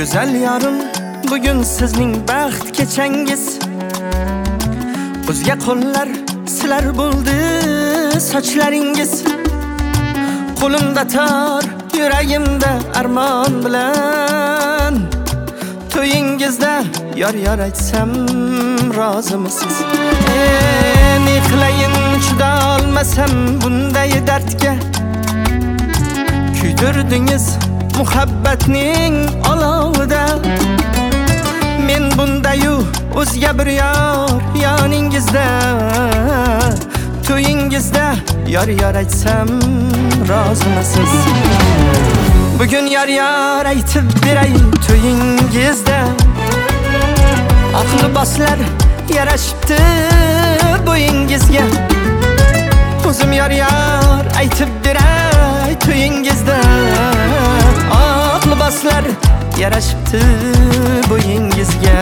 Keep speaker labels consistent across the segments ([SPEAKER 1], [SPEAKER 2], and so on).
[SPEAKER 1] Güzel yarım, bugün sizning baxt kechangiz. O'zga qo'llar silar bo'ldi sochlaringiz. Qo'limda tor, yuragimda armon bilan. To'yingizda yor aytsam rozimisiz? Ne qilayin, chida olmasam bunday dardga. Kuydirdingiz muhabbatning olovida. Men bundayu o'zga bir yor yoningizda. To'yingizda yor aytsam rozimisiz? Bugun yor aytib beray to'yingizda. Aqli boslar yarashibdi bo'yingizga. O'zim yor aytib beray to'yingizda. Aqli boslar yarashibdi bo'yingizga.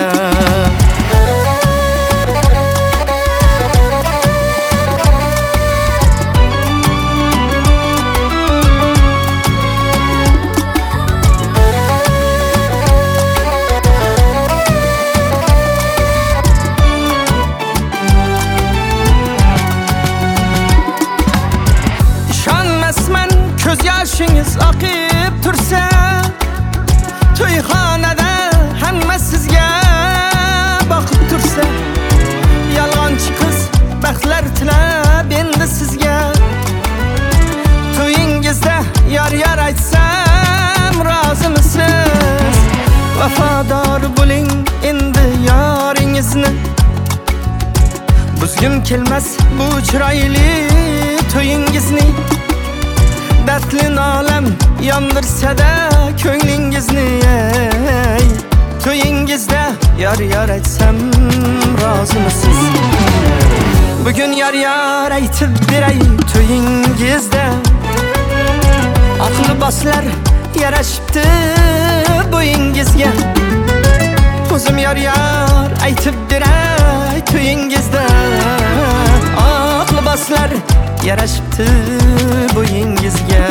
[SPEAKER 1] Ko'z yoshingiz oqib tursa, to'yxonada hamma sizga boqib tursa, yolg'onchi qiz baxtlar tilab endi sizga. To'yingizda yor aytsam rozimisiz? Vafodor bo'ling endi yoringizni. Buzgim kelmas bu chiroyli to'yingizni. Dardli olam yondirsa-da ko'nglingizni. To'yingizda yor aytsam rozimisiz? Bugun yor aytib beray to'yingizda. Aqli boslar yarashibdi bo'yingizga. O'zim yor aytib beray to'yingizda. Aqli boslar yarashibdi bo'yingizga.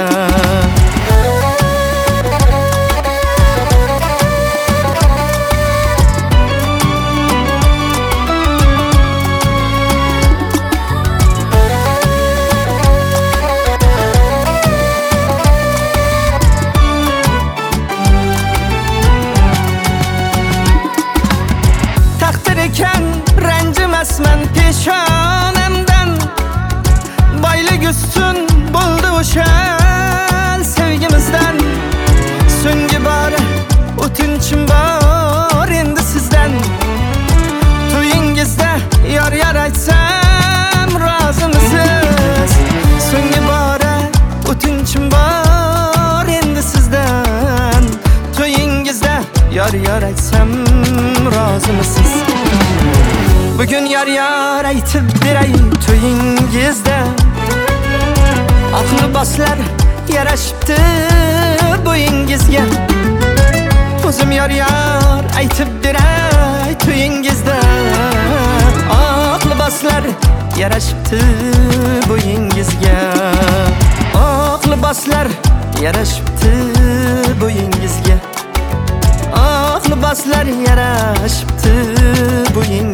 [SPEAKER 1] Taqdir ekan ranjimasman peshonamdan. Boylik ustun bo'ldi o'sha sevgimizdan. So'nggi bora o'tinchim bor endi sizdan. To'yingizda yor aytsam rozimisiz? So'nggi bora o'tinchim bor endi sizdan. To'yingizda yor aytsam rozimisiz? Bugun yor aytib beray to'yingizda. Aqli boslar yarashibdi bo'yingizga. O'zim yor aytib beray to'yingizda. Aqli boslar yarashibdi bo'yingizga. Aqli boslar yarashibdi bo'yingizga. Aqli boslar yarashibdi bo'yingizga.